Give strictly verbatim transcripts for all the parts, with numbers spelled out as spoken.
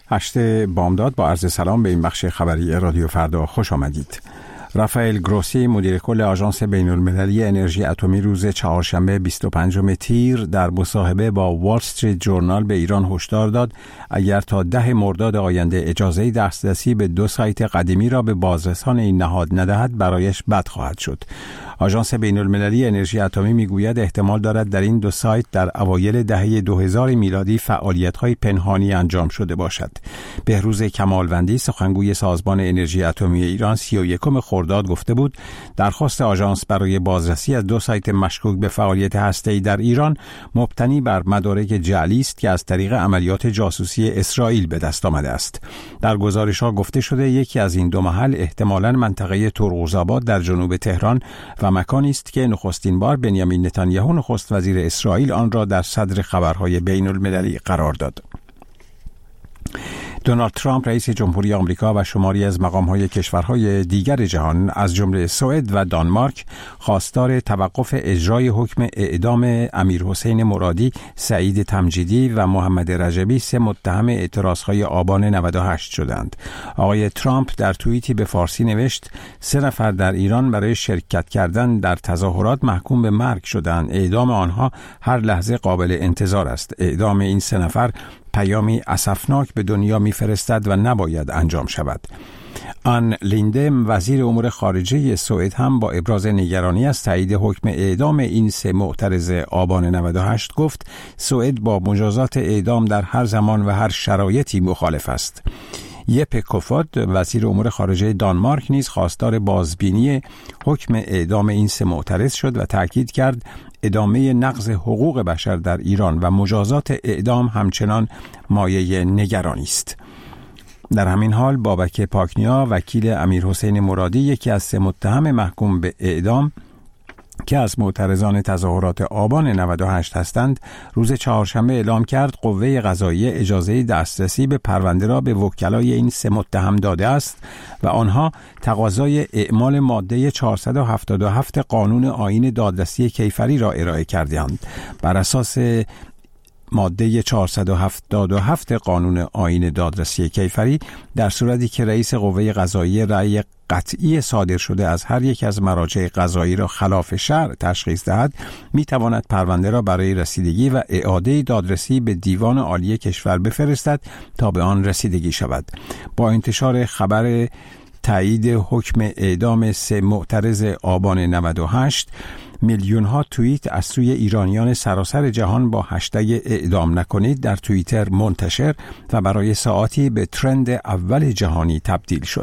هشت بامداد با عرض سلام به این بخش خبری رادیو فردا خوش آمدید. رافائل گروسی مدیر کل آژانس بین المللی انرژی اتمی روز چهارشنبه بیست و پنجم تیر در مصاحبه با وال استریت جورنال به ایران هشدار داد اگر تا ده مرداد آینده اجازه دسترسی به دو سایت قدیمی را به بازرسان این نهاد ندهد برایش بد خواهد شد. آژانس بین المللی انرژی اتمی میگوید احتمال دارد در این دو سایت در اوایل دهه دو هزار میلادی فعالیت‌های پنهانی انجام شده باشد. بهروز کمالوندی سخنگوی سازمان انرژی اتمی ایران سی و یکم خرداد گفته بود درخواست آژانس برای بازرسی از دو سایت مشکوک به فعالیت هسته‌ای در ایران مبتنی بر مدارک جعلی است که از طریق عملیات جاسوسی اسرائیل به دست آمده است. در گزارش‌ها گفته شده یکی از این دو محل احتمالاً منطقه ترقوزآباد در جنوب تهران و مکانی است که نخستین بار بنیامین نتانیاهو نخست وزیر اسرائیل آن را در صدر خبرهای بین المللی قرار داد. دونالد ترامپ رئیس جمهوری آمریکا و شماری از مقام‌های کشورهای دیگر جهان از جمله سوئد و دانمارک خواستار توقف اجرای حکم اعدام امیرحسین مرادی، سعید تمجیدی و محمد رجبی، سه متهم اعتراضهای آبان نود و هشت شدند. آقای ترامپ در توییتی به فارسی نوشت سه نفر در ایران برای شرکت کردن در تظاهرات محکوم به مرگ شدند. اعدام آنها هر لحظه قابل انتظار است. اعدام این سه نفر پیامی اسفناک به دنیا می‌فرستد و نباید انجام شود. آن لینده وزیر امور خارجه سوئد هم با ابراز نگرانی از تایید حکم اعدام این سه معترض آبان نود و هشت گفت سوئد با مجازات اعدام در هر زمان و هر شرایطی مخالف است. یپه کوفود وزیر امور خارجه دانمارک نیز خواستار بازبینی حکم اعدام این سه معترض شد و تاکید کرد ادامه نقض حقوق بشر در ایران و مجازات اعدام همچنان مایه نگرانی است. در همین حال بابک پاکنیا وکیل امیرحسین مرادی یکی از سه متهم محکوم به اعدام که از معترضان تظاهرات آبان نود و هشت هستند روز چهارشنبه اعلام کرد قوه قضاییه اجازه دسترسی به پرونده را به وکلای این سه متهم داده است و آنها تقاضای اعمال ماده چهارصد و هفتاد و هفت قانون آیین دادرسی کیفری را ارائه کردند. بر اساس ماده چهارصد و هفتاد و هفت قانون آیین دادرسی کیفری در صورتی که رئیس قوه قضاییه رأی قطعی صادر شده از هر یک از مراجع قضایی را خلاف شرع تشخیص دهد می تواند پرونده را برای رسیدگی و اعاده دادرسی به دیوان عالی کشور بفرستد تا به آن رسیدگی شود. با انتشار خبر تایید حکم اعدام سه معترض آبان نود و هشت میلیون ها توییت از سوی ایرانیان سراسر جهان با هشتگ اعدام نکنید در توییتر منتشر و برای ساعاتی به ترند اول جهانی تبدیل شد.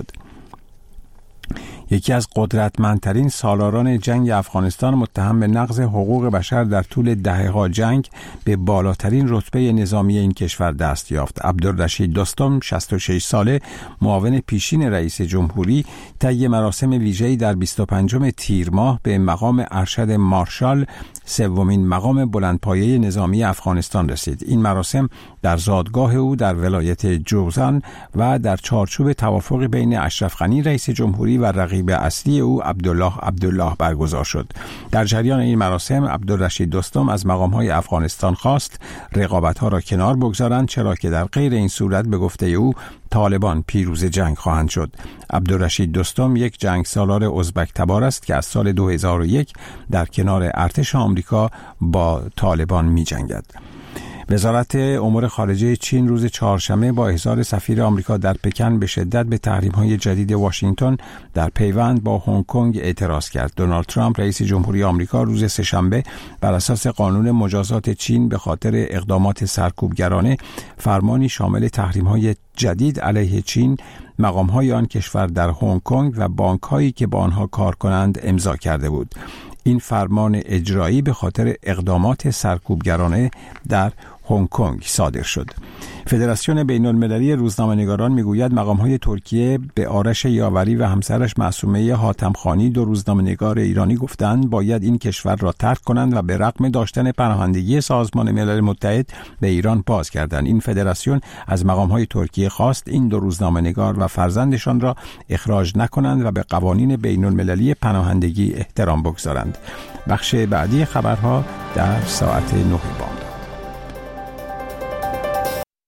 یکی از قدرتمندترین سالاران جنگ افغانستان متهم به نقض حقوق بشر در طول دهه‌ها جنگ به بالاترین رتبه نظامی این کشور دست یافت. عبدالرشید دوستم شصت و شش ساله معاون پیشین رئیس جمهوری طی مراسم ویژه‌ای در بیست و پنجم تیر ماه به مقام ارشد مارشال سومین مقام بلندپایه نظامی افغانستان رسید. این مراسم در زادگاه او در ولایت جوزان و در چارچوب توافق بین اشرف غنی رئیس جمهوری و رقیب اصلی او عبدالله عبدالله برگزار شد. در جریان این مراسم عبدالرشید دوستم از مقام‌های افغانستان خواست رقابت‌ها را کنار بگذارند چرا که در غیر این صورت به گفته او طالبان پیروز جنگ خواهند شد. عبدالرشید دوستم یک جنگ سالار ازبک تبار است که از سال دو هزار و یک در کنار ارتش آمریکا با طالبان می جنگد. وزارت امور خارجه چین روز چهارشنبه با احضار سفیر آمریکا در پکن به شدت به تحریم‌های جدید واشنگتن در پیوند با هنگ کنگ اعتراض کرد. دونالد ترامپ رئیس جمهوری آمریکا روز سه‌شنبه بر اساس قانون مجازات چین به خاطر اقدامات سرکوبگرانه فرمانی شامل تحریم‌های جدید علیه چین، مقام‌های آن کشور در هنگ کنگ و بانک‌هایی که با آنها کار کنند امضا کرده بود. این فرمان اجرایی به خاطر اقدامات سرکوبگرانه در هنگ کنگ صادر شد. فدراسیون بین المللی روزنامه‌نگاران میگوید مقام‌های ترکیه به آرش یاوری و همسرش معصومه حاتمخانی دو روزنامه‌نگار ایرانی گفتند باید این کشور را ترک کنند و به رغم داشتن پناهندگی سازمان ملل متحد به ایران باز کردند. این فدراسیون از مقام‌های ترکیه خواست این دو روزنامه‌نگار و فرزندشان را اخراج نکنند و به قوانین بین المللی پناهندگی احترام بگذارند. بخش بعدی خبرها در ساعت نه بام.